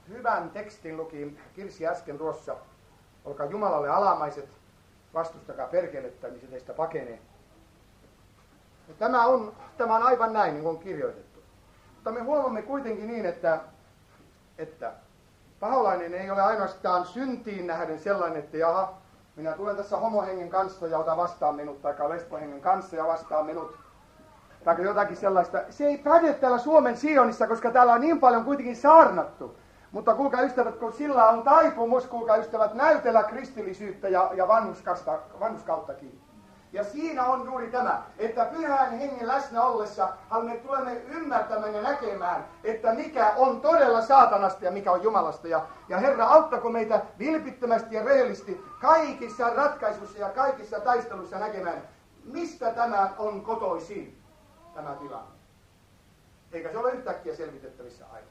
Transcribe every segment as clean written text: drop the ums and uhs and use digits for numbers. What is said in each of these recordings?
hyvän tekstin luki Kirsi äsken tuossa. Olkaa Jumalalle alamaiset, vastustakaa perkelettä, niin se teistä pakenee. Ja tämä on aivan näin, niin kuin on kirjoitettu. Mutta me huomaamme kuitenkin niin, että paholainen ei ole ainoastaan syntiin nähden sellainen, että jaha, minä tulen tässä homohengen kanssa ja ota vastaan minut, tai lesbohengen kanssa ja vastaan minut, tai jotakin sellaista. Se ei päde täällä Suomen Sionissa, koska täällä on niin paljon kuitenkin saarnattu. Mutta kuulkaa ystävät, kun sillä on taipumus, kuulkaa ystävät, näytellä kristillisyyttä ja vanhuskauttakin. Ja siinä on juuri tämä, että pyhän hengen läsnä ollessa me tulemme ymmärtämään ja näkemään, että mikä on todella saatanasta ja mikä on Jumalasta. Ja Herra, auttako meitä vilpittömästi ja rehellisesti kaikissa ratkaisuissa ja kaikissa taisteluissa näkemään, mistä tämä on kotoisin, tämä tilanne. Eikä se ole yhtäkkiä selvitettävissä aina.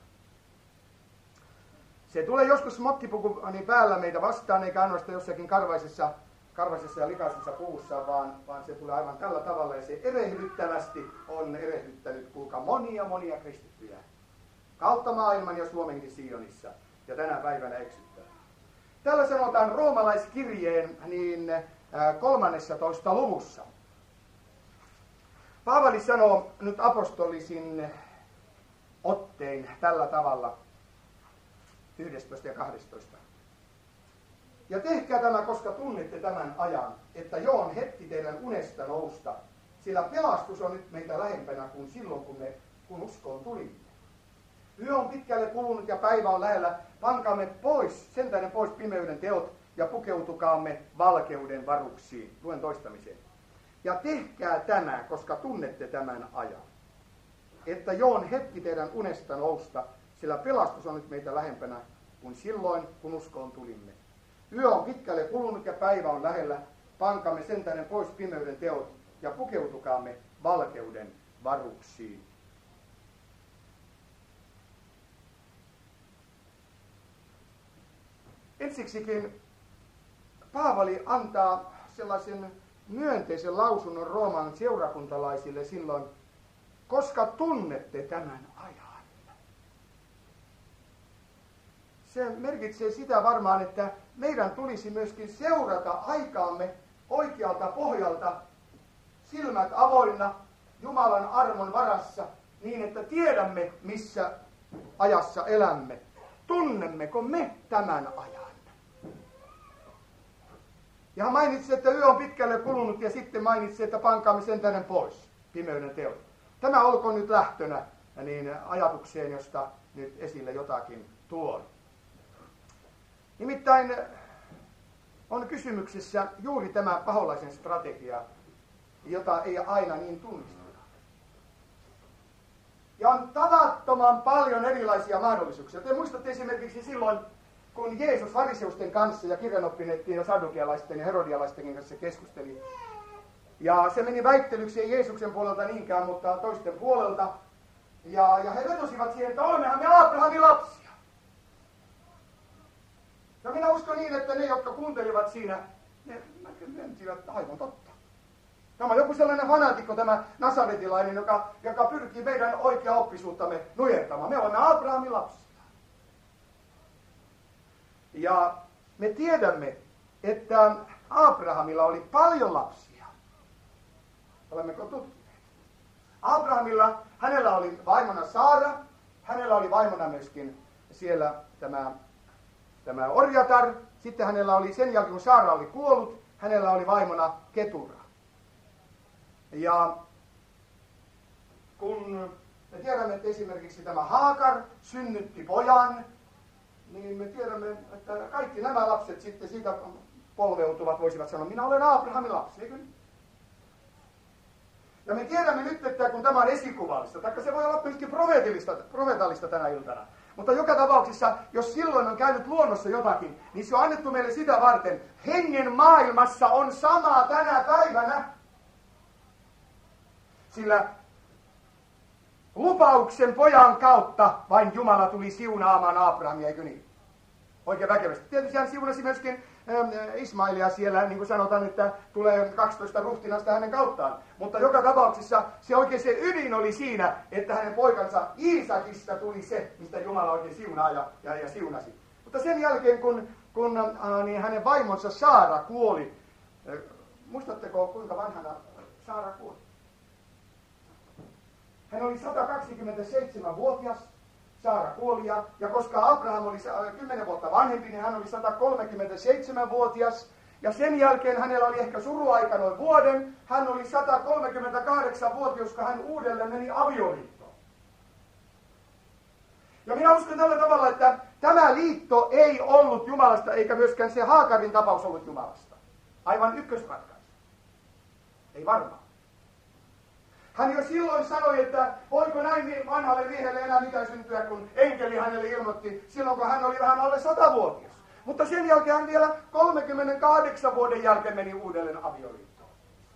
Se tulee joskus mottipukuni päällä meitä vastaan, eikä ainoastaan jossakin karvaisessa ja likaisessa puussa, vaan se tulee aivan tällä tavalla, ja se erehdyttävästi on erehdyttänyt, kuulkaa, monia kristittyjä kautta maailman ja Suomenkin Sionissa, ja tänä päivänä eksyttää. Täällä sanotaan roomalaiskirjeen 13. luvussa. Paavali sanoo nyt apostolisin ottein tällä tavalla, 11 ja 12. Ja tehkää tämä, koska tunnette tämän ajan, että jo on hetki teidän unesta nousta, sillä pelastus on nyt meitä lähempänä kuin silloin, kun uskoon tulimme. Yö on pitkälle kulunut ja päivä on lähellä. Pankaamme pois, sen tähden pois pimeyden teot ja pukeutukaamme valkeuden varuksiin. Luen toistamiseen. Ja tehkää tämä, koska tunnette tämän ajan, että jo on hetki teidän unesta nousta, sillä pelastus on nyt meitä lähempänä kuin silloin, kun uskoon tulimme. Yö on pitkälle kulunut ja päivä on lähellä. Pankaamme sen tähden pois pimeyden teot ja pukeutukaamme valkeuden varuksiin. Ensiksikin Paavali antaa sellaisen myönteisen lausunnon Rooman seurakuntalaisille silloin, koska tunnette tämän ajan. Se merkitsee sitä varmaan, että meidän tulisi myöskin seurata aikaamme oikealta pohjalta, silmät avoinna, Jumalan armon varassa, niin että tiedämme, missä ajassa elämme. Tunnemmeko me tämän ajan? Ja hän mainitsi, että yö on pitkälle kulunut, ja sitten mainitsi, että pankaamme sen tähden pois, pimeyden teot. Tämä olkoon nyt lähtönä niin ajatukseen, josta nyt esille jotakin tuon. Nimittäin on kysymyksessä juuri tämä paholaisen strategia, jota ei aina niin tunnisteta. Ja on tavattoman paljon erilaisia mahdollisuuksia. Te muistatte esimerkiksi silloin, kun Jeesus fariseusten kanssa ja kirjanoppineiden ja sadukialaisten ja herodialaistenkin kanssa keskusteli. Ja se meni väittelyksi ei Jeesuksen puolelta niinkään, mutta toisten puolelta. Ja he vetosivat siihen, että olemmehan me Abrahamin lapsia. Ja minä uskon niin, että ne, jotka kuuntelivat siinä, ne myöntivät, että aivan totta. Tämä on joku sellainen fanaatikko, tämä nasaretilainen, joka pyrkii meidän oikea oppisuuttamme nujertamaan. Me olemme Abrahamin lapsia. Ja me tiedämme, että Abrahamilla oli paljon lapsia. Olemmeko tutkineet? Hänellä oli vaimona Saara, hänellä oli vaimona myöskin siellä tämä orjatar, sitten hänellä oli sen jälkeen, kun Saara oli kuollut, hänellä oli vaimona Ketura. Ja kun me tiedämme, että esimerkiksi tämä Haakar synnytti pojan, niin me tiedämme, että kaikki nämä lapset sitten siitä polveutuvat, voisivat sanoa, minä olen Abrahamin lapsi, eikö niin? Ja me tiedämme nyt, että kun tämä on esikuvallista, taikka se voi olla myöskin profeetallista tänä iltana, mutta joka tapauksessa, jos silloin on käynyt luonnossa jotakin, niin se on annettu meille sitä varten. Hengen maailmassa on sama tänä päivänä. Sillä lupauksen pojan kautta vain Jumala tuli siunaamaan Abrahamia, eikö niin? oikein väkevästi. Tietysti hän siunasi myöskin Ismailia siellä, niin kuin sanotaan, että tulee 12 ruhtinasta hänen kauttaan. Mutta joka tapauksessa se oikein se ydin oli siinä, että hänen poikansa Iisakista tuli se, mistä Jumala oikein siunaa ja siunasi. Mutta sen jälkeen, kun niin hänen vaimonsa Saara kuoli, muistatteko kuinka vanhana Saara kuoli? Hän oli 127-vuotias, Saara kuoli, ja koska Abraham oli 10 vuotta vanhempi, niin hän oli 137-vuotias. Ja sen jälkeen hänellä oli ehkä suruaika noin vuoden. Hän oli 138-vuotias, kun hän uudelleen meni avioliittoon. Ja minä uskon tällä tavalla, että tämä liitto ei ollut Jumalasta, eikä myöskään se Haagarin tapaus ollut Jumalasta. Aivan ykkösratkaisu. Ei varmaan. Hän jo silloin sanoi, että voiko näin vanhalle miehelle enää mitään syntyä, kun enkeli hänelle ilmoitti silloin, kun hän oli vähän alle 100-vuotias. Mutta sen jälkeen hän vielä 38 vuoden jälkeen meni uudelleen avioliittoon.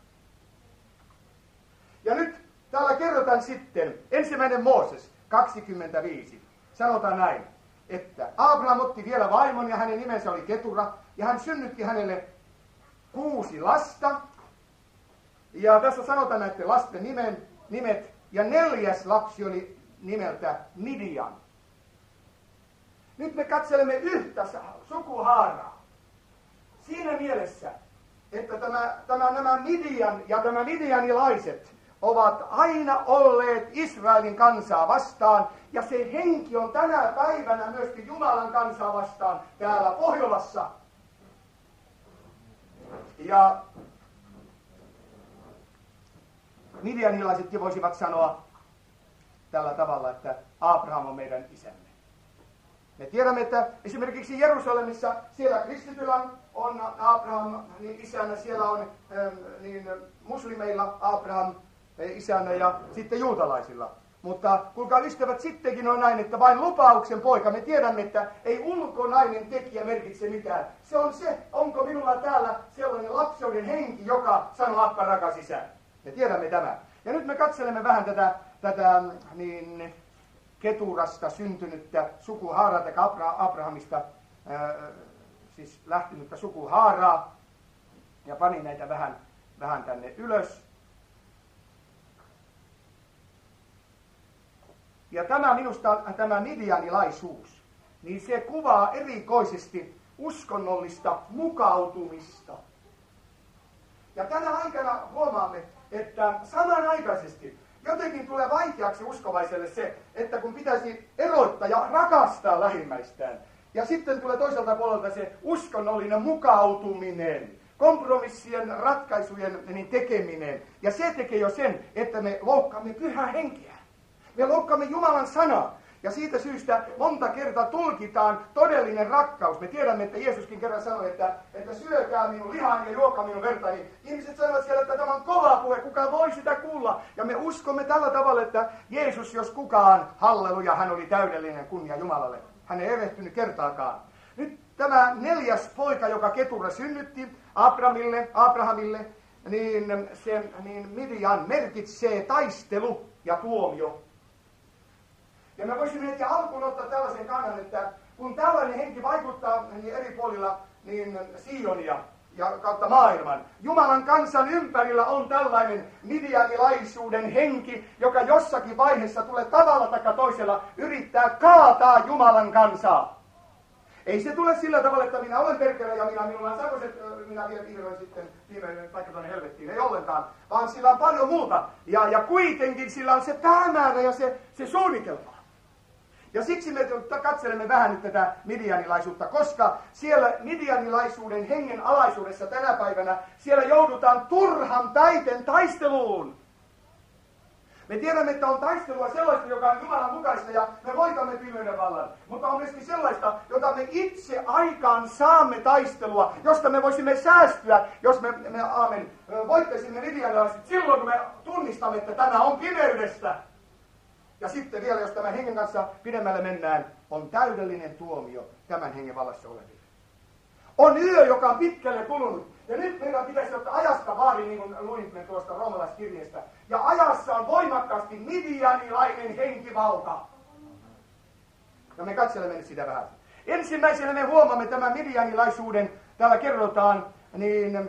Ja nyt täällä kerrotaan sitten, 1. Mooses 25, sanotaan näin, että Abraham otti vielä vaimon ja hänen nimensä oli Ketura, ja hän synnytti hänelle 6 lasta. Ja tässä sanotaan näiden lasten nimet, ja 4. lapsi oli nimeltä Midian. Nyt me katselemme yhtä sukuhaaraa. Siinä mielessä, että nämä Midian ja tämä midianilaiset ovat aina olleet Israelin kansaa vastaan, ja se henki on tänä päivänä myöskin Jumalan kansaa vastaan täällä Pohjolassa. Ja midianilaisetkin voisivat sanoa tällä tavalla, että Abraham on meidän isämme. Me tiedämme, että esimerkiksi Jerusalemissa siellä kristityllä on Abraham niin isänä, siellä on niin muslimeilla Abraham isänä ja sitten juutalaisilla. Mutta kuulkaa ystävät, sittenkin on näin, että vain lupauksen poika. Me tiedämme, että ei ulkonainen tekijä merkitse mitään. Se on se, onko minulla täällä sellainen lapseuden henki, joka sanoo Appa rakas isä. Me tiedämme tämän. Ja nyt me katselemme vähän tätä niin Keturasta syntynyttä sukuhaaraa, tai Abrahamista siis lähtenyttä sukuhaaraa. Ja panin näitä vähän tänne ylös. Ja tämä midianilaisuus, niin se kuvaa erikoisesti uskonnollista mukautumista. Ja tänä aikana huomaamme, että samanaikaisesti jotenkin tulee vaikeaksi uskovaiselle se, että kun pitäisi erottaa ja rakastaa lähimmäistään, ja sitten tulee toiselta puolelta se uskonnollinen mukautuminen, kompromissien, ratkaisujen niin tekeminen, ja se tekee jo sen, että me loukkaamme pyhää henkeä. Me loukkaamme Jumalan sanaa. Ja siitä syystä monta kertaa tulkitaan todellinen rakkaus. Me tiedämme, että Jeesuskin kerran sanoi, että syökää minun lihan ja juokaa minun vertani. Ihmiset sanovat siellä, että tämä on kova puhe, kuka voi sitä kuulla. Ja me uskomme tällä tavalla, että Jeesus, jos kukaan, halleluja, hän oli täydellinen kunnia Jumalalle. Hän ei erehtynyt kertaakaan. Nyt tämä 4. poika, joka Ketura synnytti Abrahamille, niin Midian merkitsee taistelu ja tuomio. Ja me voisimme heti alkuun ottaa tällaisen kannan, että kun tällainen henki vaikuttaa niin eri puolilla niin Sionia ja kautta maailman, Jumalan kansan ympärillä on tällainen midianilaisuuden henki, joka jossakin vaiheessa tulee tavalla tai toisella yrittää kaataa Jumalan kansaa. Ei se tule sillä tavalla, että minä olen perkele ja minulla on sakkoset, minä vielä vihdoin sitten viimeinen paikka tuonne helvettiin, ei ollenkaan, vaan sillä on paljon muuta. Ja kuitenkin sillä on se päämäärä ja se suunnitelma. Ja siksi me katselemme vähän nyt tätä midianilaisuutta, koska siellä midianilaisuuden hengen alaisuudessa tänä päivänä, siellä joudutaan turhan päiten taisteluun. Me tiedämme, että on taistelua sellaista, joka on Jumalan mukaista ja me voitamme pimeyden vallan. Mutta on myöskin sellaista, jota me itse aikaan saamme taistelua, josta me voisimme säästyä, jos me voittaisimme midianilaiset silloin, kun me tunnistamme, että tämä on pimeydestä. Ja sitten vielä, jos tämän hengen kanssa pidemmälle mennään, on täydellinen tuomio tämän hengen vallassa oleville. On yö, joka on pitkälle kulunut. Ja nyt meidän pitäisi ottaa ajasta vaari, niin kuin luin tuosta roomalaiskirjeestä. Ja ajassa on voimakkaasti midianilainen henkivalta. Ja me katselemme nyt sitä vähän. Ensimmäisenä me huomaamme tämän midianilaisuuden, täällä kerrotaan niin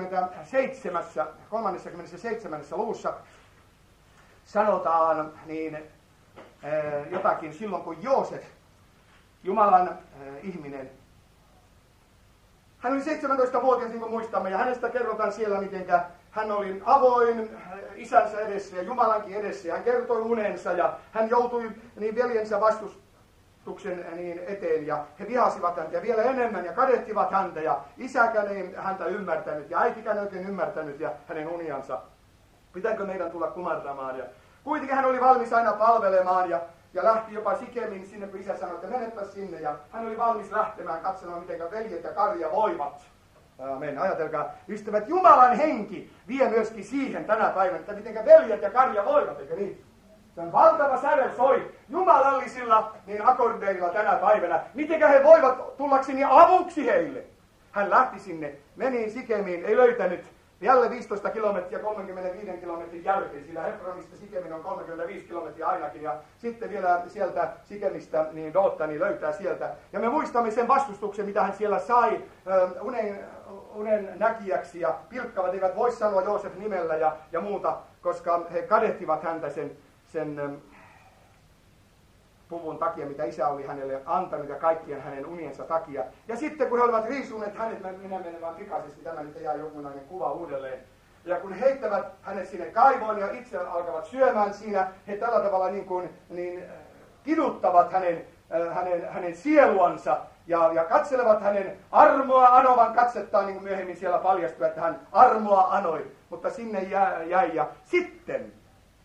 37. luvussa sanotaan niin jotakin silloin, kun Joosef, Jumalan ihminen, hän oli 17-vuotias, niin kuin muistamme, ja hänestä kerrotaan siellä, miten hän oli avoin isänsä edessä ja Jumalankin edessä, ja hän kertoi unensa, ja hän joutui niin veljensä vastustuksen niin eteen, ja he vihasivat häntä, ja vielä enemmän, ja kadehtivat häntä, ja isäkään ei häntä ymmärtänyt, ja äitikään oikein ymmärtänyt, ja hänen uniansa. Pitääkö meidän tulla kumartamaan? Ja kuitenkin hän oli valmis aina palvelemaan, ja lähti jopa Sikemin sinne, kun isä sanoi, että menepä sinne, ja hän oli valmis lähtemään katsomaan, miten veljet ja Karja voivat. Amen. Ajatelkaa, ystävät, Jumalan henki vie myöskin siihen tänä päivänä, että miten veljet ja Karja voivat, eikö niin? Se on valtava sävel soi jumalallisilla niin akordeilla tänä päivänä. Miten he voivat tullakseni avuksi heille? Hän lähti sinne, meni Sikemiin, ei löytänyt. Jälleen 15 kilometriä 35 kilometrin jälkeen, sillä Hebronista Sikemin on 35 kilometriä ainakin, ja sitten vielä sieltä Sikemistä niin Doottani löytää sieltä. Ja me muistamme sen vastustuksen, mitä hän siellä sai unen näkijäksi, ja pilkkavat eivät voi sanoa Joosef nimellä ja muuta, koska he kadehtivat häntä sen puvun takia, mitä isä oli hänelle antanut, ja kaikkien hänen uniensa takia. Ja sitten kun he olivat riisuneet hänet, minä menen vaan pikaisesti, tämä nyt jää jonkunlainen kuva uudelleen. Ja kun heittävät hänet sinne kaivoon ja itse alkavat syömään siinä, he tällä tavalla kiduttavat hänen sieluansa ja katselevat hänen armoa anovan katsettaan, niin kuin myöhemmin siellä paljastui, että hän armoa anoi, mutta sinne jäi. Ja sitten,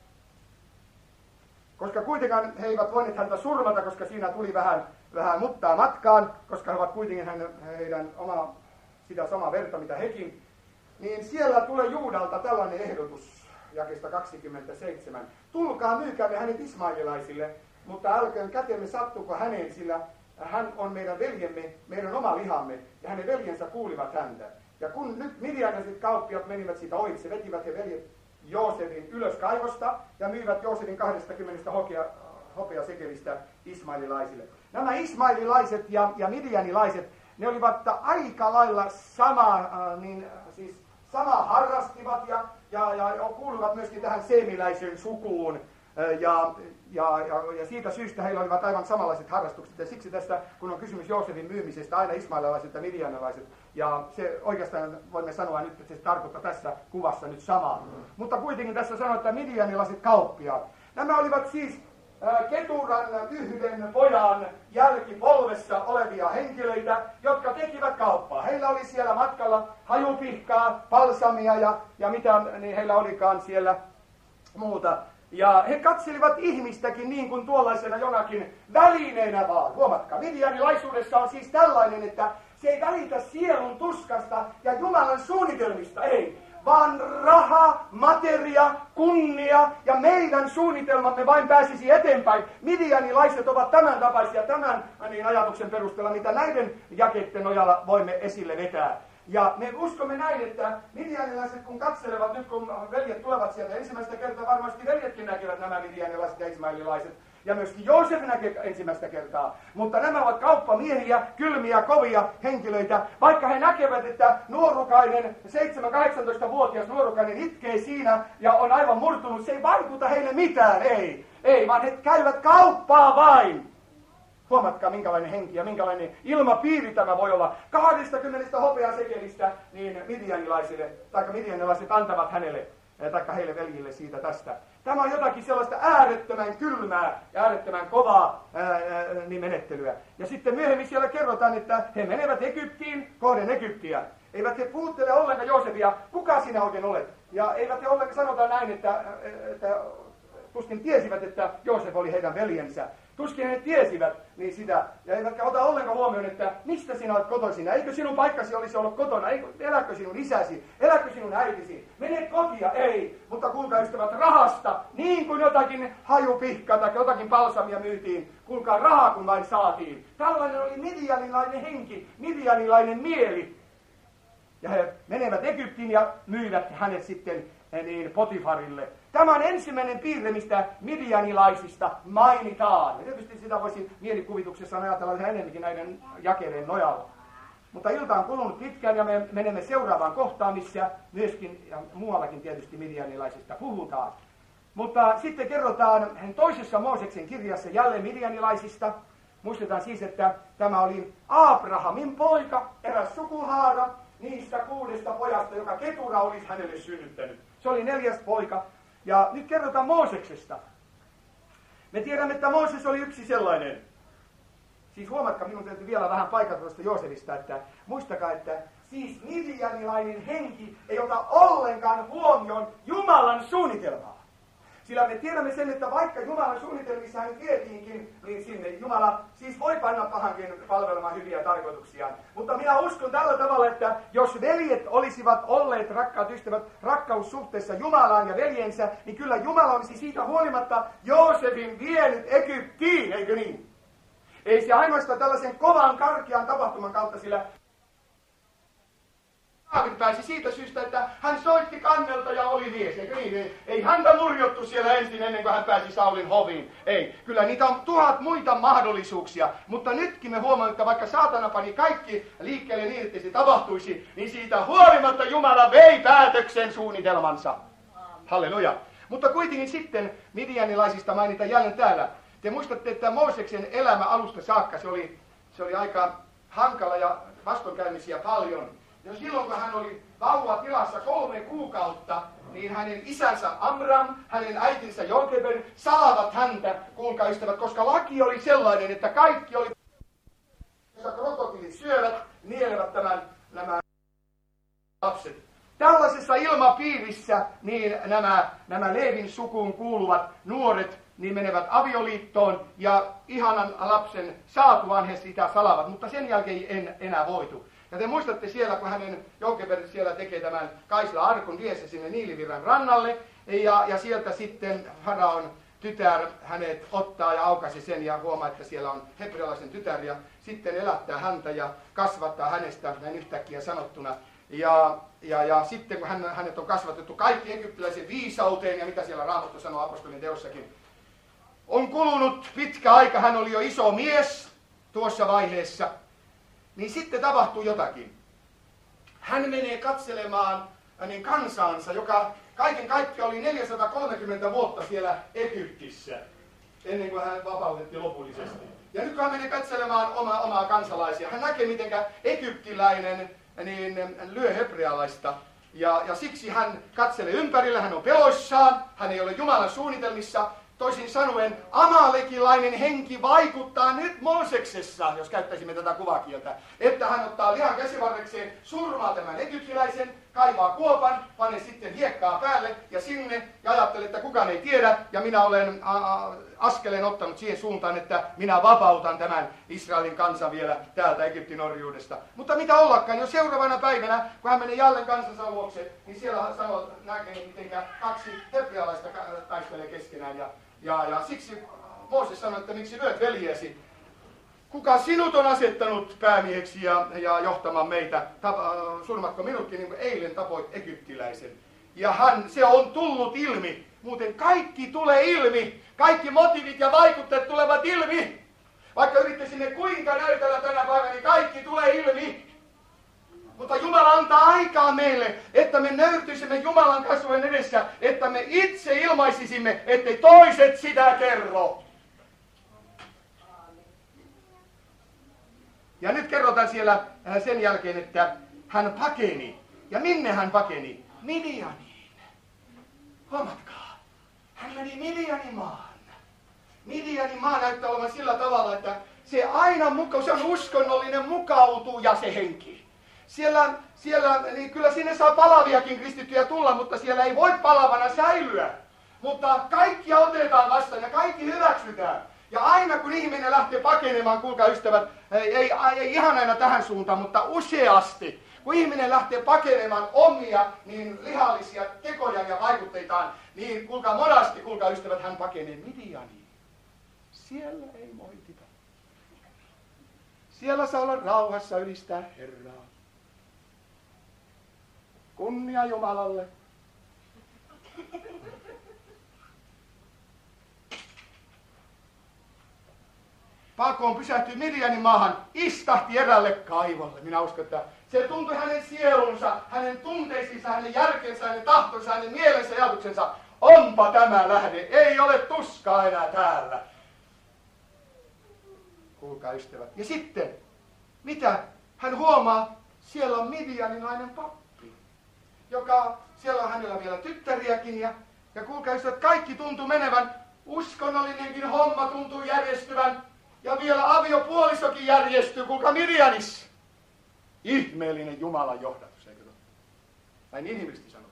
koska kuitenkaan he eivät voineet häntä surmata, koska siinä tuli vähän muttaa matkaan, koska he ovat kuitenkin heidän sitä samaa verta, mitä hekin, niin siellä tulee Juudalta tällainen ehdotus, jakeesta 27. Tulkaa, myykäämme hänet ismaililaisille, mutta älköön kätemme sattuko häneen, sillä hän on meidän veljemme, meidän oma lihamme, ja hänen veljensä kuulivat häntä. Ja kun nyt midianialaiset kauppiat menivät siitä ohitse, vetivät he veljet Joosefin ylös kaivosta ja myivät Joosefin 20 hopeasekelistä ismaililaisille. Nämä ismaililaiset ja midianilaiset, ne olivat aika lailla sama harrastivat ja kuuluvat myöskin tähän seemiläisen sukuun. Ja siitä syystä heillä olivat aivan samanlaiset harrastukset. Ja siksi tässä, kun on kysymys Joosefin myymisestä, aina ismaililaiset ja midianilaiset. Ja se oikeastaan voimme sanoa nyt, että se tarkoittaa tässä kuvassa nyt samaa. Mutta kuitenkin tässä sanoo, että midianilaiset kauppiaat. Nämä olivat siis Keturan yhden pojan jälkipolvessa olevia henkilöitä, jotka tekivät kauppaa. Heillä oli siellä matkalla hajupihkaa, balsamia ja mitä niin heillä olikaan siellä muuta. Ja he katselivat ihmistäkin niin kuin tuollaisena jonakin välineenä vaan. Huomatkaa, midianilaisuudessa on siis tällainen, että se ei välitä sielun tuskasta ja Jumalan suunnitelmista, ei. Vaan raha, materia, kunnia ja meidän suunnitelmamme vain pääsisi eteenpäin. Midianilaiset ovat tämän tapaisia, tämän ajatuksen perusteella, mitä näiden jakeiden nojalla voimme esille vetää. Ja me uskomme näin, että midianilaiset kun katselevat, nyt kun veljet tulevat sieltä, ensimmäistä kertaa varmasti veljetkin näkevät nämä midianilaiset ja ismaililaiset. Ja myöskin Joosef näkee ensimmäistä kertaa. Mutta nämä ovat kauppamiehiä, kylmiä, kovia henkilöitä. Vaikka he näkevät, että nuorukainen, 7-18-vuotias nuorukainen itkee siinä ja on aivan murtunut, se ei vaikuta heille mitään, ei, vaan he käyvät kauppaa vain. Huomatkaa, minkälainen henki ja minkälainen ilmapiiri tämä voi olla. 20 hopeasekelistä niin midianilaisille, tai midianilaiset antavat hänelle, tai heille veljille siitä tästä. Tämä on jotakin sellaista äärettömän kylmää ja äärettömän kovaa menettelyä. Ja sitten myöhemmin siellä kerrotaan, että he menevät Egyptiin kohden Egyptiä. Eivät he puhuttele ollenkaan Joosefia, kuka sinä oikein olet? Ja eivät he ollenkaan sanotaan näin, että tuskin tiesivät, että Joosef oli heidän veljensä. Tuskin he tiesivät niin sitä, ja eivätkä ota ollenkaan huomioon, että mistä sinä olet kotoisin. Eikö sinun paikkasi olisi ollut kotona? Eläkö sinun isäsi? Eläkö sinun äitisi? Mene kotia? Ei. Mutta kuulkaa ystävät, rahasta, niin kuin jotakin hajupihkaa tai jotakin balsamia myytiin. Kuulkaa, rahaa kun vain saatiin. Tällainen oli midianilainen henki, midianilainen mieli. Ja he menevät Egyptiin ja myivät hänet sitten niin Potifarille. Tämä on ensimmäinen piirre, mistä midianilaisista mainitaan. Ja tietysti sitä voisi mielikuvituksessa ajatella ihan enemmänkin näiden jakeiden nojalla. Mutta ilta on kulunut pitkään ja me menemme seuraavaan kohtaan, missä myöskin ja muuallakin tietysti midianilaisista puhutaan. Mutta sitten kerrotaan toisessa Mooseksen kirjassa jälleen midianilaisista. Muistetaan siis, että tämä oli Abrahamin poika, eräs sukuhaara niistä 6 pojasta, joka Ketura olisi hänelle synnyttänyt. Se oli 4. poika. Ja nyt kerrotaan Mooseksesta. Me tiedämme, että Mooses oli yksi sellainen. Siis huomatkaa, minun täytyy vielä vähän paikata tuosta Joosefista, että muistakaa, että siis midianilainen henki ei ota ollenkaan huomioon Jumalan suunnitelmaa. Sillä me tiedämme sen, että vaikka Jumalan suunnitelmissa hän vietiinkin, niin sinne Jumala siis voi panna pahankin palvelemaan hyviä tarkoituksia. Mutta minä uskon tällä tavalla, että jos veljet olisivat olleet, rakkaat ystävät, rakkaussuhteessa Jumalaan ja veljensä, niin kyllä Jumala olisi siitä huolimatta Joosefin vienyt Egyptiin, eikö niin? Ei se ainoastaan tällaisen kovan karkean tapahtuman kautta, sillä Daavid pääsi siitä syystä, että hän soitti kannelta ja oli mies, eikö niin? Ei häntä murjottu siellä ensin ennen kuin hän pääsi Saulin hoviin. Ei, kyllä niitä on 1000 muita mahdollisuuksia, mutta nytkin me huomaamme, että vaikka saatana pani kaikki liikkeelle niin, että se tapahtuisi, niin siitä huolimatta Jumala vei päätöksen suunnitelmansa. Halleluja. Mutta kuitenkin sitten midianilaisista mainitaan jälleen täällä. Te muistatte, että Mooseksen elämä alusta saakka, se oli aika hankala ja vastoinkäymisiä paljon. Ja silloin kun hän oli vauvatilassa 3 kuukautta, niin hänen isänsä Amram, hänen äitinsä Jokebed saavat häntä, kuulkaa ystävät, koska laki oli sellainen, että kaikki oli, jossa krokotiilit syövät, nielevät nämä lapset. Tällaisessa ilmapiirissä niin nämä Leevin sukuun kuuluvat nuoret niin menevät avioliittoon ja ihanan lapsen saatuaan he sitä salavat, mutta sen jälkeen ei enää voitu. Ja te muistatte siellä, kun hänen Jokebed siellä tekee tämän Kaisla-arkun, vie se sinne Niilivirran rannalle, ja sieltä sitten Faraon tytär hänet ottaa ja aukaisi sen ja huomaa, että siellä on hebrealaisen tytär, ja sitten elättää häntä ja kasvattaa hänestä näin yhtäkkiä sanottuna. Ja sitten kun hänet on kasvatettu kaikki egyptiläisen viisauteen, ja mitä siellä Raamattu sanoo apostolin teossakin, on kulunut pitkä aika, hän oli jo iso mies tuossa vaiheessa, niin sitten tapahtuu jotakin. Hän menee katselemaan hänen kansaansa, joka kaiken kaikkiaan oli 430 vuotta siellä Egyptissä, ennen kuin hän vapautettiin lopullisesti. Ja nyt kun hän menee katselemaan omaa kansalaisia, hän näkee mitenkä egyptiläinen niin lyö hebrealaista. Ja siksi hän katselee ympärillä, hän on peloissaan, hän ei ole Jumalan suunnitelmissa. Toisin sanoen, amalekilainen henki vaikuttaa nyt Mooseksessa, jos käyttäisimme tätä kuvakieltä, että hän ottaa lihan käsivarrekseen, surmaa tämän egyptiläisen, kaivaa kuopan, panee sitten hiekkaa päälle ja sinne ja ajattelee, että kukaan ei tiedä ja minä olen askeleen ottanut siihen suuntaan, että minä vapautan tämän Israelin kansan vielä täältä Egyptin orjuudesta. Mutta mitä ollakaan, jo seuraavana päivänä, kun hän menee jälleen kansansa luokse, niin siellä näkee, miten 2 hebrealaista taistelee keskenään ja siksi Mooses sanoi, että miksi lyöt veljesi? Kuka sinut on asettanut päämieheksi ja johtamaan meitä? Surmatko minutkin niin kuin eilen tapoit egyptiläisen? Ja se on tullut ilmi. Muuten kaikki tulee ilmi. Kaikki motiivit ja vaikutteet tulevat ilmi. Vaikka yrittäisimme kuinka näytellä tänä päivänä, niin kaikki tulee ilmi. Mutta Jumala antaa aikaa meille, että me nöyrtyisimme Jumalan kasvojen edessä, että me itse ilmaisisimme, ettei toiset sitä kerro. Ja nyt kerrotaan siellä sen jälkeen, että hän pakeni. Ja minne hän pakeni? Midianiin. Huomatkaa, hän meni Midianimaan. Midianimaa näyttää olevan sillä tavalla, että se aina se on uskonnollinen mukautuja se henki. Siellä niin kyllä sinne saa palaviakin kristittyjä tulla, mutta siellä ei voi palavana säilyä. Mutta kaikkia otetaan vastaan ja kaikki hyväksytään. Ja aina kun ihminen lähtee pakenemaan, kuulkaa ystävät, ei ihan aina tähän suuntaan, mutta useasti, kun ihminen lähtee pakenemaan omia niin lihallisia tekoja ja vaikutteitaan, niin kuulkaa monasti, kuulkaa ystävät, hän pakenee Midianiin. Siellä ei moitita. Siellä saa olla rauhassa ylistää Herraa. Kunnia Jumalalle. Pakoon pysähtyi Midianin maahan, istahti eräälle kaivolle. Minä uskon, että se tuntui hänen sielunsa, hänen tunteisiinsa, hänen järkensä, hänen tahtonsa, hänen mielensä ja ajatuksensa. Onpa tämä lähde, ei ole tuskaa enää täällä. Kuulkaa ystävät. Ja sitten, mitä hän huomaa? Siellä on midianilainen pappi, siellä on hänellä vielä tyttäriäkin. Ja kuulkaa ystävät, kaikki tuntuu menevän, uskonnollinenkin homma tuntuu järjestyvän. Ja vielä aviopuolisokin järjestyy, kuulkaa Midianissa. Ihmeellinen Jumalan johdatus, eikö totta? Näin inhimillisesti sanottu.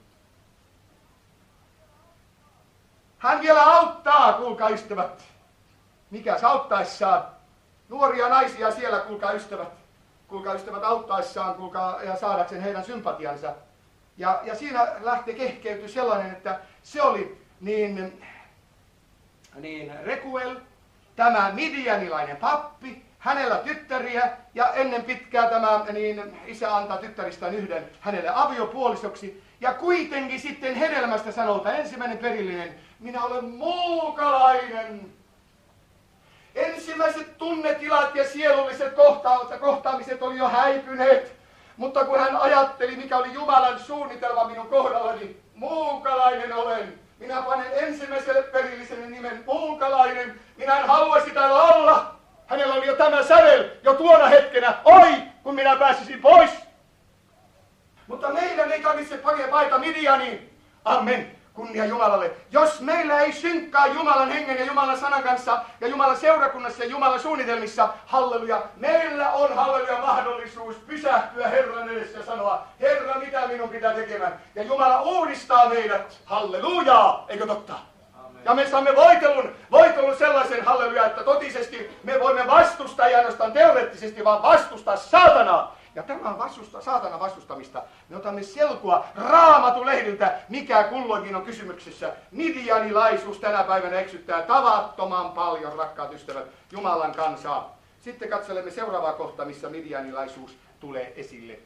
Hän vielä auttaa, kuulkaa ystävät. Mikäs auttaessaan? Nuoria naisia siellä, kuulkaa ystävät, auttaessaan, ja saadakseen heidän sympatiansa. Ja siinä kehkeytyi sellainen, että se oli niin Rekuel, tämä midianilainen pappi, hänellä tyttäriä, ja ennen pitkää tämä isä antaa tyttäristään yhden hänelle aviopuolisoksi. Ja kuitenkin sitten hedelmästä sanolta ensimmäinen perillinen, minä olen muukalainen. Ensimmäiset tunnetilat ja sielulliset kohtaamiset oli jo häipyneet, mutta kun hän ajatteli, mikä oli Jumalan suunnitelma minun kohdallani, muukalainen olen. Minä panen ensimmäiselle perilliselle nimen muukalainen. Minä en haluaisi täällä olla. Hänellä oli jo tämä sävel jo tuona hetkenä. Oi, kun minä pääsisin pois. Mutta meidän ei tarvitse paeta Midianiin. Amen. Kunnia Jumalalle. Jos meillä ei synkkaa Jumalan hengen ja Jumalan sanan kanssa ja Jumalan seurakunnassa ja Jumalan suunnitelmissa, halleluja, meillä on halleluja mahdollisuus pysähtyä Herran edessä ja sanoa, Herra, mitä minun pitää tekemään? Ja Jumala uudistaa meidät, hallelujaa, eikö totta? Amen. Ja me saamme voitelun sellaisen, halleluja, että totisesti me voimme vastustaa, ei ainoastaan teoreettisesti, vaan vastustaa saatanaa. Ja tämä on saatanan vastustamista. Me otamme selkoa Raamatun lehdiltä, mikä kulloinkin on kysymyksessä. Midianilaisuus tänä päivänä eksyttää tavattoman paljon, rakkaat ystävät, Jumalan kansaa. Sitten katselemme seuraavaa kohtaa, missä midianilaisuus tulee esille.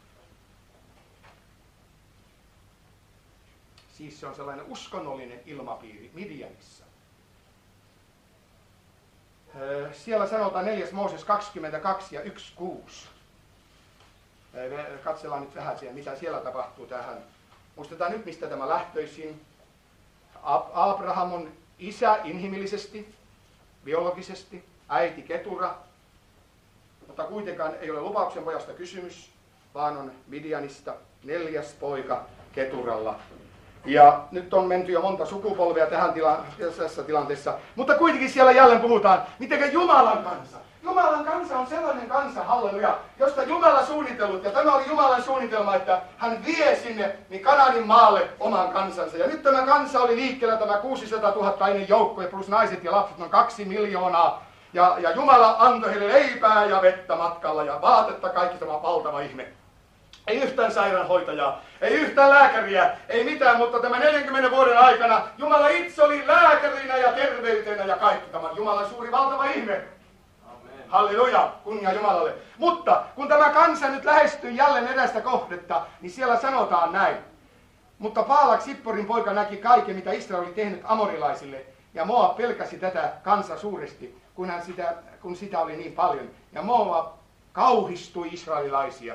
Siis se on sellainen uskonnollinen ilmapiiri Midianissa. Siellä sanotaan 4. Mooses 22 ja 1:6. Me katsellaan nyt vähän siellä, mitä siellä tapahtuu tähän. Muistetaan nyt, mistä tämä lähtöisin. Abraham on isä inhimillisesti, biologisesti, äiti Ketura, mutta kuitenkaan ei ole lupauksen pojasta kysymys, vaan on Midianista 4. poika Keturalla. Ja nyt on menty jo monta sukupolvea tässä tilanteessa, mutta kuitenkin siellä jälleen puhutaan, mitenkä Jumalan kansa. Jumalan kansa on sellainen kansa, halleluja, josta Jumala suunnitellut, ja tämä oli Jumalan suunnitelma, että hän vie sinne Kanaanin maalle oman kansansa. Ja nyt tämä kansa oli liikkeellä, tämä 600 000 joukko, plus naiset ja lapset, noin 2 miljoonaa. Ja Jumala antoi heille leipää ja vettä matkalla ja vaatetta, kaikki tämä valtava ihme. Ei yhtään sairaanhoitajaa, ei yhtään lääkäriä, ei mitään, mutta tämän 40 vuoden aikana Jumala itse oli lääkärinä ja terveytenä ja kaikki tämän Jumalan suuri valtava ihme. Halleluja, kunnia Jumalalle. Mutta kun tämä kansa nyt lähestyy jälleen erästä kohdetta, niin siellä sanotaan näin. Mutta Baalak Sipporin poika näki kaiken, mitä Israel oli tehnyt amorilaisille, ja Moab pelkäsi tätä kansaa suuresti, kun sitä oli niin paljon. Ja Moab kauhistui israelilaisia.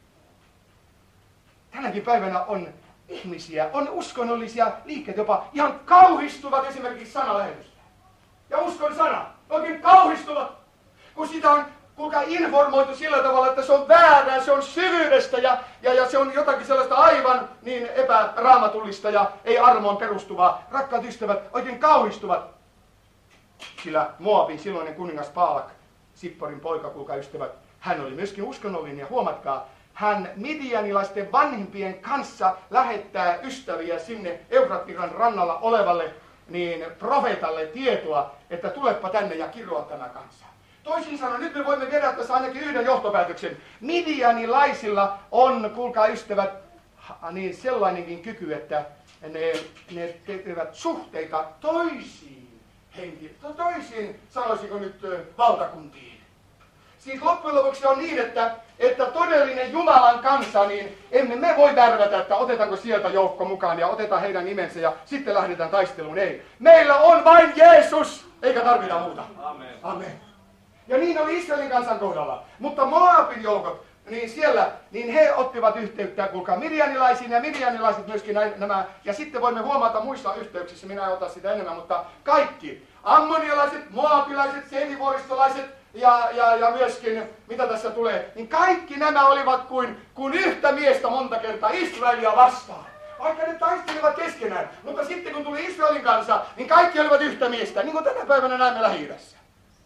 Tänäkin päivänä on ihmisiä, on uskonnollisia liikkeitä jopa ihan kauhistuvat esimerkiksi sanalähetystä. Ja uskon sana, oikein kauhistuvat. Kun sitä on, kuulkaa, informoitu sillä tavalla, että se on väärää, se on syvyydestä ja se on jotakin sellaista aivan niin epäraamatullista ja ei armoon perustuvaa. Rakkaat ystävät, oikein kauhistuvat. Sillä Moabin silloinen kuningas Baalak, Sipporin poika, kuulkaa ystävät, hän oli myöskin uskonnollinen ja huomatkaa, hän midianilaisten vanhimpien kanssa lähettää ystäviä sinne Eufrattiran rannalla olevalle profeetalle tietoa, että tulepa tänne ja kiroa tämä kansa. Toisin sanoen, nyt me voimme viedä tässä ainakin yhden johtopäätöksen. Midianilaisilla on, kuulkaa ystävät, niin sellainenkin kyky, että ne tekevät suhteita toisiin, sanoisinko nyt, valtakuntiin. Siis loppujen lopuksi on niin, että todellinen Jumalan kansa, niin emme me voi värvätä, että otetaanko sieltä joukko mukaan ja otetaan heidän nimensä ja sitten lähdetään taisteluun. Ei. Meillä on vain Jeesus, eikä tarvita muuta. Amen. Amen. Ja niin oli Israelin kansan kohdalla. Mutta Moabin joukot, niin siellä, niin he ottivat yhteyttä, kuulkaa, midjanilaisiin ja midjanilaiset myöskin nämä. Ja sitten voimme huomata muissa yhteyksissä, minä en ota sitä enemmän, mutta kaikki. Ammonialaiset, moabilaiset, seinivuoristolaiset ja myöskin, mitä tässä tulee, niin kaikki nämä olivat kuin yhtä miestä monta kertaa Israelia vastaan. Vaikka ne taistelivat keskenään, mutta sitten kun tuli Israelin kansa, niin kaikki olivat yhtä miestä, niin kuin tänä päivänä näemme Lähi-idässä.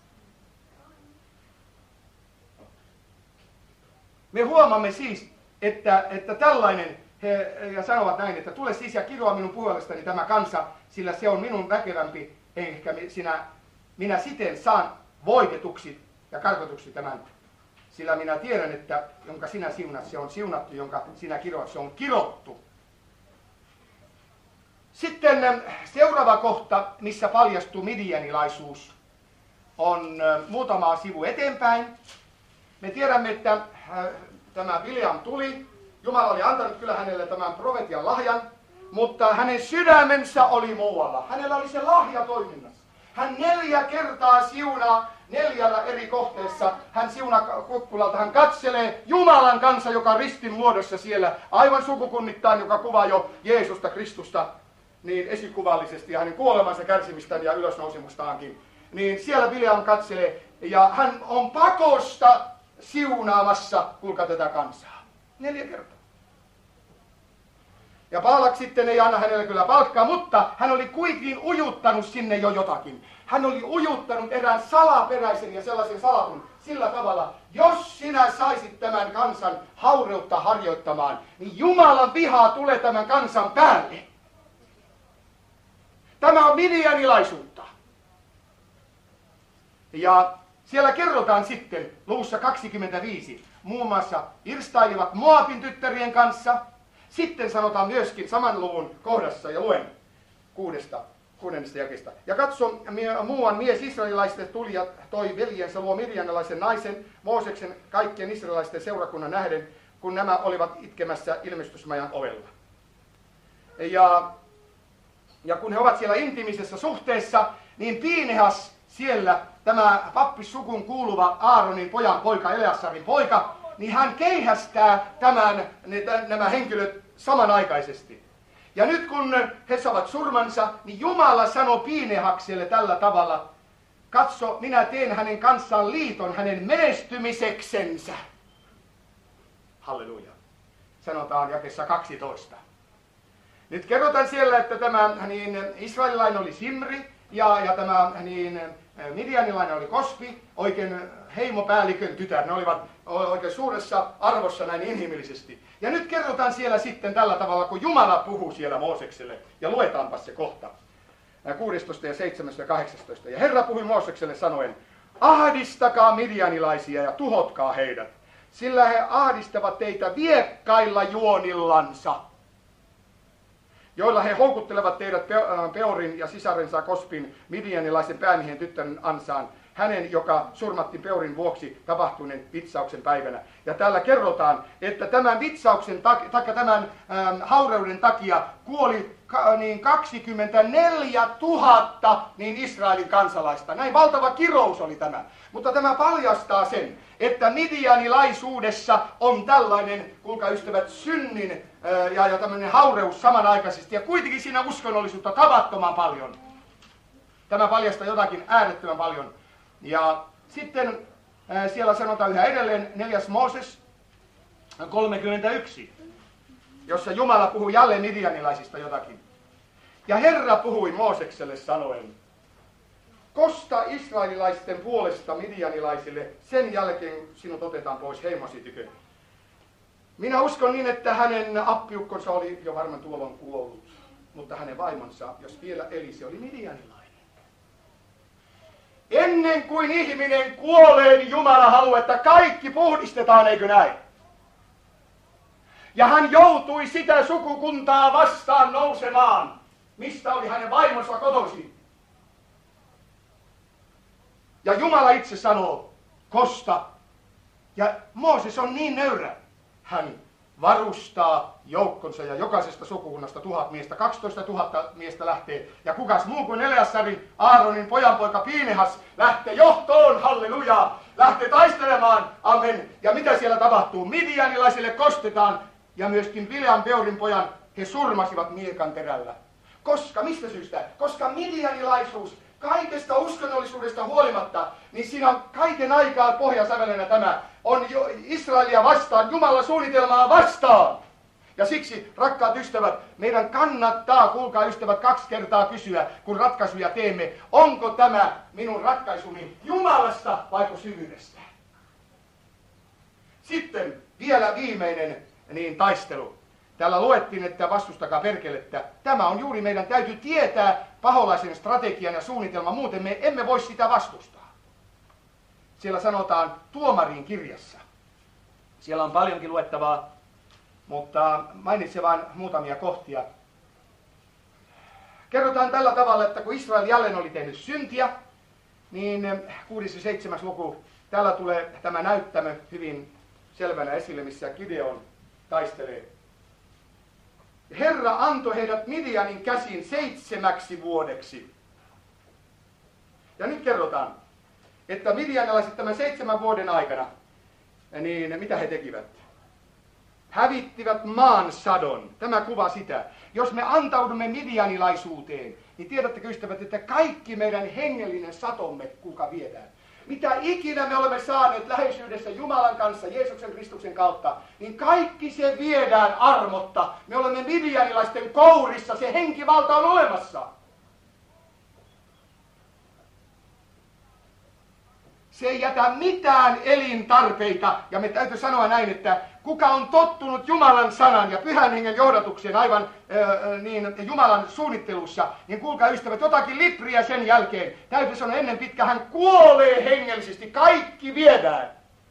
Me huomaamme siis, että tällainen, ja sanovat näin, että tule siis ja kiroa minun puolestani tämä kansa, sillä se on minun väkevämpi, ehkä minä siten saan voitetuksi ja karkotuksi tämän. Sillä minä tiedän, että jonka sinä siunat, se on siunattu, jonka sinä kiroat, se on kirottu. Sitten seuraava kohta, missä paljastuu midjanilaisuus, on muutama sivu eteenpäin. Me tiedämme, että tämä Bileam tuli. Jumala oli antanut kyllä hänelle tämän profetian lahjan, mutta hänen sydämensä oli muualla. Hänellä oli se lahja toiminnassa. Hän 4 kertaa siunaa 4 eri kohteessa. Hän siunaa kukkulalta, hän katselee Jumalan kanssa, joka ristin muodossa siellä, aivan sukukunnittain, joka kuvaa jo Jeesusta Kristusta niin esikuvallisesti ja hänen kuolemansa, kärsimistään ja ylösnousemustaankin. Niin siellä Bileam katselee ja hän on pakosta siunaamassa, kuulkaa, tätä kansaa. 4 kertaa. Ja Baalak sitten ei anna hänelle kyllä palkkaa, mutta hän oli kuitenkin ujuttanut sinne jo jotakin. Hän oli ujuttanut erään salaperäisen ja sellaisen salatun sillä tavalla, jos sinä saisit tämän kansan haureutta harjoittamaan, niin Jumalan vihaa tulee tämän kansan päälle. Tämä on midjanilaisuutta. Ja siellä kerrotaan sitten luvussa 25, muun muassa irstailivat Moabin tyttärien kanssa. Sitten sanotaan myöskin saman luvun kohdassa, ja luen 6. jakeesta. Ja katso, muuan mies israelilaisten tuli ja toi veljensä luo midjanilaisen naisen, Mooseksen kaikkien israelilaisten seurakunnan nähden, kun nämä olivat itkemässä ilmestysmajan ovella. Ja kun he ovat siellä intiimisessä suhteessa, niin Piinehas siellä, tämä pappissukun kuuluva Aaronin pojan poika, Eleasarin poika, niin hän keihästää nämä henkilöt samanaikaisesti. Ja nyt kun he saavat surmansa, niin Jumala sanoi Piinehakselle tällä tavalla, katso, minä teen hänen kanssaan liiton hänen menestymiseksensä. Halleluja. Sanotaan jakeessa 12. Nyt kerrotaan siellä, että tämä israelilainen oli Simri ja tämä midjanilainen oli Kospi, oikein heimopäällikön tytär. Ne olivat oikein suuressa arvossa näin inhimillisesti. Ja nyt kerrotaan siellä sitten tällä tavalla, kun Jumala puhuu siellä Moosekselle. Ja luetaanpa se kohta. 16 ja 7 ja 18. Ja Herra puhui Moosekselle sanoen, ahdistakaa midjanilaisia ja tuhotkaa heidät, sillä he ahdistavat teitä viekkailla juonillansa, joilla he houkuttelevat teidät Peorin ja sisarensa Kospin midjanilaisen päämiehen tyttären ansaan, hänen, joka surmattiin Peorin vuoksi tapahtuneen vitsauksen päivänä. Ja täällä kerrotaan, että tämän vitsauksen tämän haureuden takia kuoli niin 24 000 niin Israelin kansalaista. Näin valtava kirous oli tämä. Mutta tämä paljastaa sen, että midjanilaisuudessa on tällainen, kuulkaa ystävät, synnin ja tämmöinen haureus samanaikaisesti. Ja kuitenkin siinä uskonnollisuutta tavattoman paljon. Tämä paljastaa jotakin äärettömän paljon. Ja sitten siellä sanotaan yhä edelleen 4. Mooses 31, jossa Jumala puhuu jälleen midjanilaisista jotakin. Ja Herra puhui Moosekselle sanoen, kosta israelilaisten puolesta midjanilaisille, sen jälkeen sinut otetaan pois heimosi tykö. Minä uskon niin, että hänen appiukkonsa oli jo varmaan tuolloin kuollut, mutta hänen vaimonsa, jos vielä eli, se oli midjanilainen. Ennen kuin ihminen kuolee, niin Jumala haluaa, että kaikki puhdistetaan, eikö näin? Ja hän joutui sitä sukukuntaa vastaan nousemaan, mistä oli hänen vaimonsa kotoisin. Ja Jumala itse sanoo, kosta Ja Mooses on niin nöyrä. Hän varustaa joukkonsa ja jokaisesta sukukunnasta 1000 miestä, 12 000 miestä lähtee. Ja kukas muu kuin Eleasarin, Aaronin pojanpoika Piinehas lähtee johtoon, halleluja, lähtee taistelemaan, amen. Ja mitä siellä tapahtuu? Midianilaisille kostetaan ja myöskin Bilean Beorin pojan he surmasivat miekan terällä. Koska, mistä syystä? Koska midianilaisuus kaikesta uskonnollisuudesta huolimatta, niin siinä on kaiken aikaa pohjasävelenä tämä, on jo Israelia vastaan, Jumalan suunnitelmaa vastaan. Ja siksi, rakkaat ystävät, meidän kannattaa, kuulkaa ystävät, 2 kertaa kysyä, kun ratkaisuja teemme, onko tämä minun ratkaisuni Jumalasta vaiko syvyydestä. Sitten vielä viimeinen taistelu. Täällä luettiin, että vastustakaa perkelettä. Tämä on juuri meidän täytyy tietää paholaisen strategian ja suunnitelman, muuten me emme voi sitä vastustaa. Siellä sanotaan Tuomarin kirjassa. Siellä on paljonkin luettavaa, mutta mainitsen vain muutamia kohtia. Kerrotaan tällä tavalla, että kun Israel jälleen oli tehnyt syntiä, niin 6. ja 7. luku, täällä tulee tämä näyttämö hyvin selvänä esille, missä Gideon taistelee. Herra antoi heidät Midianin käsiin 7 vuodeksi. Ja nyt kerrotaan, että midianilaiset tämän 7 vuoden aikana, niin mitä he tekivät? Hävittivät maan sadon. Tämä kuvaa sitä. Jos me antaudumme midianilaisuuteen, niin tiedättekö ystävät, että kaikki meidän hengellinen satomme kuka viedään. Mitä ikinä me olemme saaneet läheisyydessä Jumalan kanssa, Jeesuksen Kristuksen kautta, niin kaikki se viedään armotta. Me olemme midianilaisten kourissa, se henkivalta on olemassa. Se ei jätä mitään elintarpeita, ja me täytyy sanoa näin, että kuka on tottunut Jumalan sanan ja pyhän hengen johdatukseen aivan Jumalan suunnittelussa, niin kuulkaa ystävät, jotakin lipriä sen jälkeen. Täytyy sanoa ennen pitkään, hän kuolee hengellisesti, kaikki viedään.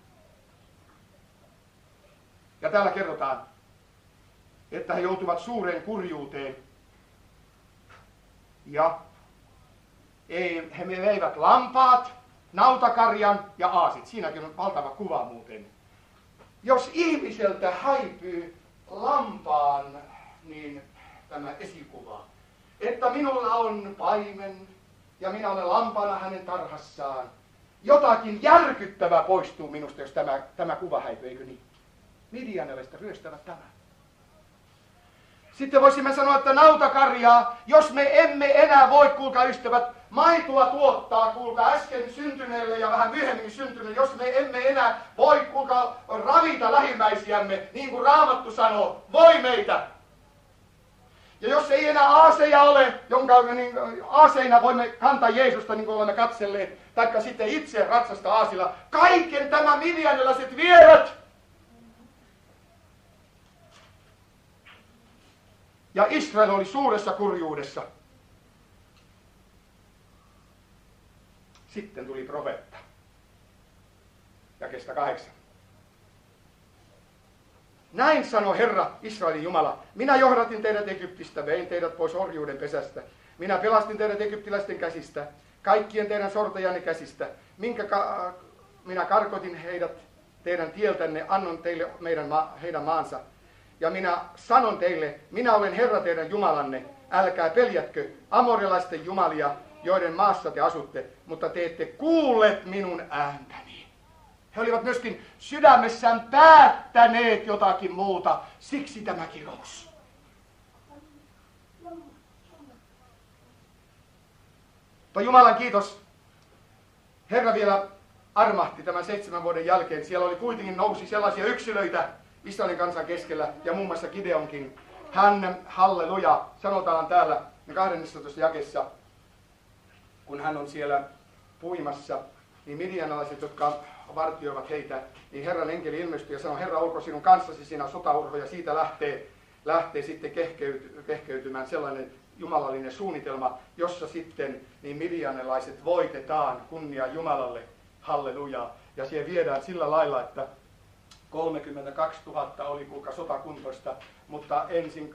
Ja täällä kerrotaan, että he joutuvat suureen kurjuuteen. Ja he veivät lampaat, nautakarjan ja aasit. Siinäkin on valtava kuva muuten. Jos ihmiseltä häipyy lampaan, niin tämä esikuva, että minulla on paimen ja minä olen lampaana hänen tarhassaan, jotakin järkyttävää poistuu minusta, jos tämä kuva häipyy, eikö niin? Midianilaiset ryöstävät tämän. Sitten voisimme sanoa, että nautakarjaa, jos me emme enää voi, kuulkaa ystävät, maitoa tuottaa, kuulkaa äsken syntyneelle ja vähän myöhemmin syntyneelle, jos me emme enää voi, kuulkaa, ravita lähimmäisiämme, niin kuin Raamattu sanoo, voi meitä. Ja jos ei enää aaseja ole, jonka aaseina voimme kantaa Jeesusta, niin kuin olemme katselleet, taikka sitten itse ratsasta aasilla, kaiken tämä midianilaiset vievät. Ja Israel oli suuressa kurjuudessa. Sitten tuli profeetta. Jakeesta 8. Näin sanoi Herra, Israelin Jumala. Minä johdatin teidät Egyptistä, vein teidät pois orjuuden pesästä. Minä pelastin teidät egyptiläisten käsistä, kaikkien teidän sortajanne käsistä. Minä karkotin heidät teidän tieltänne, annon teille heidän maansa. Ja minä sanon teille, minä olen Herra teidän Jumalanne, älkää peljätkö amorilaisten jumalia, joiden maassa te asutte, mutta te ette kuulleet minun ääntäni. He olivat myöskin sydämessään päättäneet jotakin muuta, siksi tämä kirous. Mutta Jumalan kiitos, Herra vielä armahti tämän 7 vuoden jälkeen. Siellä oli kuitenkin nousi sellaisia yksilöitä Israelin kansan keskellä ja muun muassa Gideonkin. Hän, halleluja, sanotaan täällä 12 jakessa, kun hän on siellä puimassa, niin midianilaiset, jotka vartioivat heitä, niin Herran enkeli ilmestyi ja sanoi, Herra, olko sinun kanssasi siinä sotaurho, ja siitä lähtee sitten kehkeytymään sellainen jumalallinen suunnitelma, jossa sitten niin midianilaiset voitetaan, kunnia Jumalalle, halleluja. Ja siihen viedään sillä lailla, että 32 000 oli kuulka sotakuntoista, mutta ensin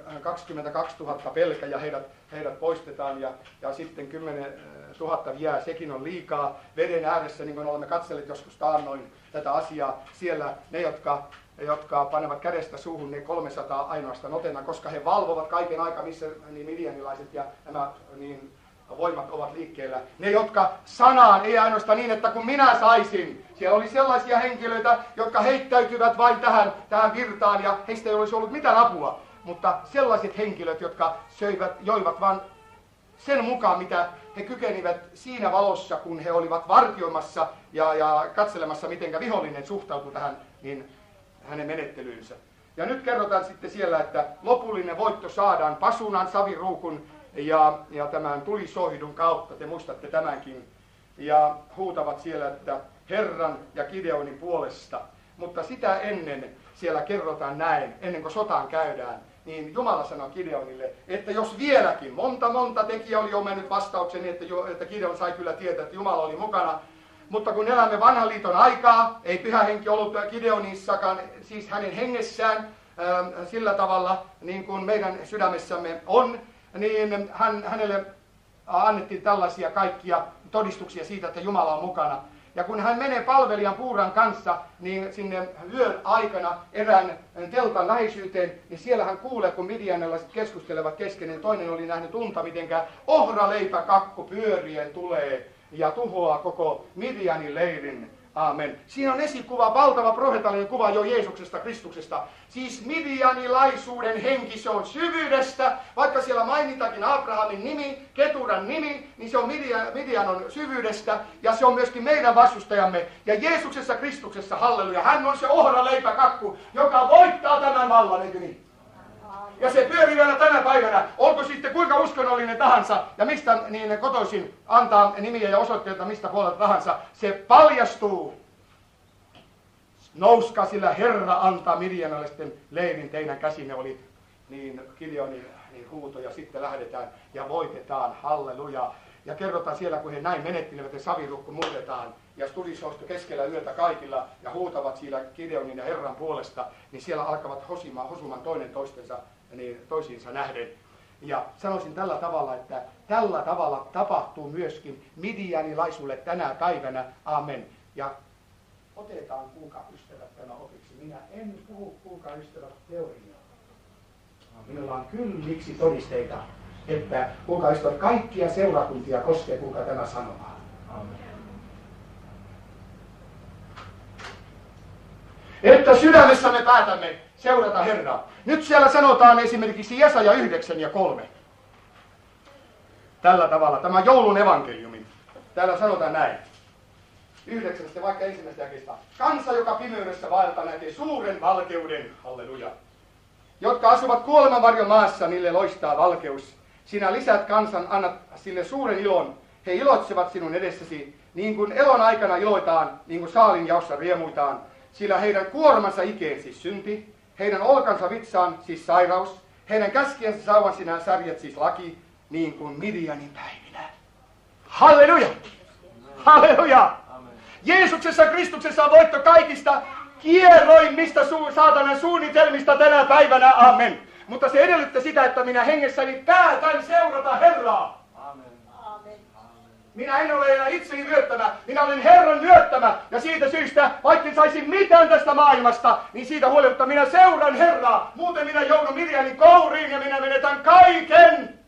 22 000 pelkä ja heidät poistetaan ja sitten 10 000 jää, sekin on liikaa. Veden ääressä, niin kuin olemme katselleet joskus taannoin tätä asiaa, siellä ne, jotka panevat kädestä suuhun, ne 300 ainoastaan otena, koska he valvovat kaiken aikaa, missä niin midianilaiset ja nämä niin voimat ovat liikkeellä. Ne, jotka sanaan, ei ainoastaan niin, että kun minä saisin. Siellä oli sellaisia henkilöitä, jotka heittäytyvät vain tähän virtaan ja heistä ei olisi ollut mitään apua. Mutta sellaiset henkilöt, jotka joivat vain sen mukaan, mitä he kykenivät siinä valossa, kun he olivat vartioimassa ja katselemassa, miten vihollinen suhtautui tähän niin hänen menettelyynsä. Ja nyt kerrotaan sitten siellä, että lopullinen voitto saadaan pasunan, saviruukun ja tämän tulisohdun kautta, te muistatte tämänkin, ja huutavat siellä, että Herran ja Gideonin puolesta. Mutta sitä ennen siellä kerrotaan näin, ennen kuin sotaan käydään, niin Jumala sanoi Gideonille, että jos vieläkin, monta tekijä oli jo mennyt vastaukseni, että Gideon sai kyllä tietää, että Jumala oli mukana, mutta kun elämme vanhan liiton aikaa, ei pyhä henki ollut Gideonissakaan, siis hänen hengessään sillä tavalla, niin kuin meidän sydämessämme on, niin hänelle annettiin tällaisia kaikkia todistuksia siitä, että Jumala on mukana. Ja kun hän menee palvelijan Puuran kanssa niin sinne yön aikana erään teltan läheisyyteen, niin siellä hän kuulee, kun midianilaiset keskustelevat kesken, niin toinen oli nähnyt unta, mitenkä ohraleipäkakku pyörien tulee ja tuhoaa koko Midianin leirin. Aamen. Siinä on esikuva, valtava profeetallinen kuva jo Jeesuksesta, Kristuksesta. Siis midianilaisuuden henki, se on syvyydestä, vaikka siellä mainitakin Abrahamin nimi, Keturan nimi, niin se on Midian on syvyydestä ja se on myöskin meidän vastustajamme. Ja Jeesuksessa, Kristuksessa, halleluja, hän on se ohraleipäkakku, joka voittaa tämän vallan, eikö niin? Ja se pyörii vielä tänä päivänä, olko sitten kuinka uskonnollinen tahansa ja mistä niin kotoisin antaa nimiä ja osoitteita mistä puolelta tahansa, se paljastuu. Nouskaa, sillä Herra antaa midianalaisten leirin teidän käsinne, oli niin Gideonin niin huuto ja sitten lähdetään ja voitetaan, halleluja. Ja kerrotaan siellä, kun he näin menettelevät ja savirukku muutetaan ja tulisohto keskellä yötä kaikilla ja huutavat siellä Gideonin ja Herran puolesta, niin siellä alkavat hosumaan toinen toisiinsa nähden. Ja sanoisin tällä tavalla, että tällä tavalla tapahtuu myöskin midianilaisuudelle tänä päivänä. Amen. Ja otetaan, kuulkaa ystävät, tämä opiksi. Minä en puhu, kuulkaa ystävät, teoriaa. Minulla on kylliksi todisteita, että kuulkaa ystävät, kaikkia seurakuntia koskee, kuulkaa tämä sanoma. Amen. Että sydämessä me päätämme seurata Herraa. Nyt siellä sanotaan esimerkiksi Jesaja 9 ja 3. Tällä tavalla, tämä joulun evankeliumi. Täällä sanotaan näin. 9. vaikka ensimmäistä jakeesta. Kansa, joka pimeydessä vaeltaa, näkee suuren valkeuden, halleluja. Jotka asuvat kuolemanvarjon maassa, niille loistaa valkeus. Sinä lisät kansan, annat sille suuren ilon. He iloitsevat sinun edessäsi, niin kuin elon aikana iloitaan, niin kuin saalinjaossa riemuitaan. Sillä heidän kuormansa ikeen siis synti, heidän olkansa vitsaan siis sairaus, heidän käskiensä sauvan sinä särjet siis laki, niin kuin Midianin päivinä. Halleluja! Halleluja! Jeesuksessa, Kristuksessa on voitto kaikista kieroimmista saatanan suunnitelmista tänä päivänä. Amen. Mutta se edellyttää sitä, että minä hengessäni päätän seurata Herraa. Minä en ole enää itseni myöttämä, minä olen Herran myöttämä. Ja siitä syystä, vaikka saisin mitään tästä maailmasta, niin siitä huolimatta minä seuran Herraa. Muuten minä joudun Midianin kouriin ja minä menetän kaiken.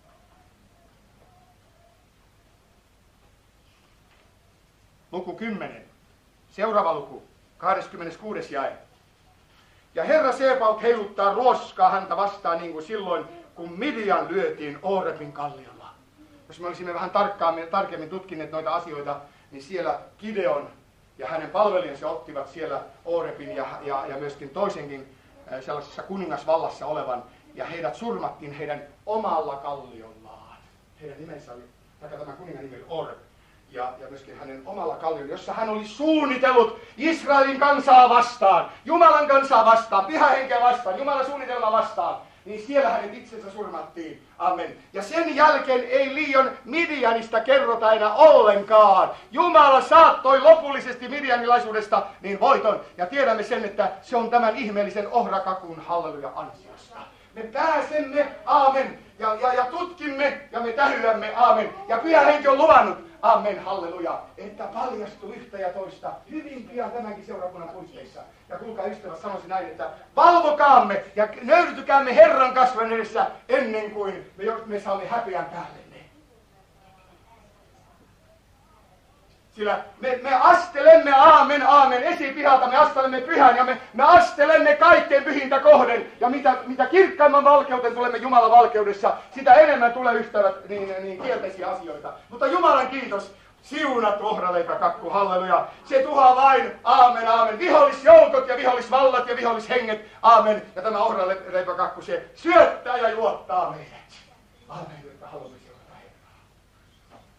Luku 10. Seuraava luku. 26. jae. Ja Herra Sebaot heiluttaa ruoskaa häntä vastaan niin kuin silloin, kun Midian lyötiin Orebin kalliolla. Jos me olisimme vähän tarkemmin tutkineet noita asioita, niin siellä Gideon ja hänen palvelijansa ottivat siellä Orebin ja myöskin toisenkin sellaisessa kuningasvallassa olevan, ja heidät surmattiin heidän omalla kalliollaan. Heidän nimensä oli, tämä kuningan nimi oli Oreb, ja myöskin hänen omalla kallion, jossa hän oli suunnitellut Israelin kansaa vastaan, Jumalan kansaa vastaan, pyhähenkeä vastaan, Jumalan suunnitelmaa vastaan. niin siellä hänet itsensä surmattiin. Amen. Ja sen jälkeen ei liian Midianista kerrota enää ollenkaan. Jumala saattoi lopullisesti midianilaisuudesta niin voiton. Ja tiedämme sen, että se on tämän ihmeellisen ohrakakun halleluja ansiosta. Me pääsemme, aamen, ja tutkimme ja me tähyämme, aamen. Ja Pyhä Henki on luvannut, amen, halleluja, että paljastuu yhtä ja toista hyvin pian tämänkin seurakunnan puitteissa. Ja kuulkaa ystävät, sanoisin näin, että valvokaamme ja nöyrytykäämme Herran kasvojen edessä ennen kuin me saamme häpeän päällenne. Sillä me astelemme, aamen, esipihalta, me astelemme pyhän ja me astelemme kaikkein pyhintä kohden. Ja mitä kirkkaimman valkeuteen tulemme Jumalan valkeudessa, sitä enemmän tulee ystävät niin kielteisiä asioita. Mutta Jumalan kiitos, siunattu ohraleipäkakku, halleluja. Se tuhaa vain, aamen, vihollisjoukot ja vihollisvallat ja vihollishenget, aamen. Ja tämä ohraleipäkakku, se syöttää ja juottaa meidät. Aamen, halleluja.